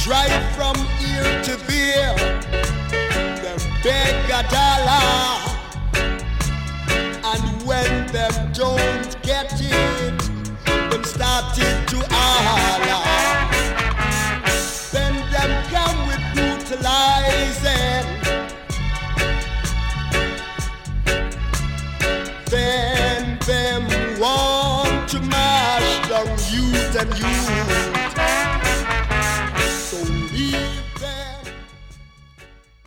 Right from ear to beer, them beg a dollar.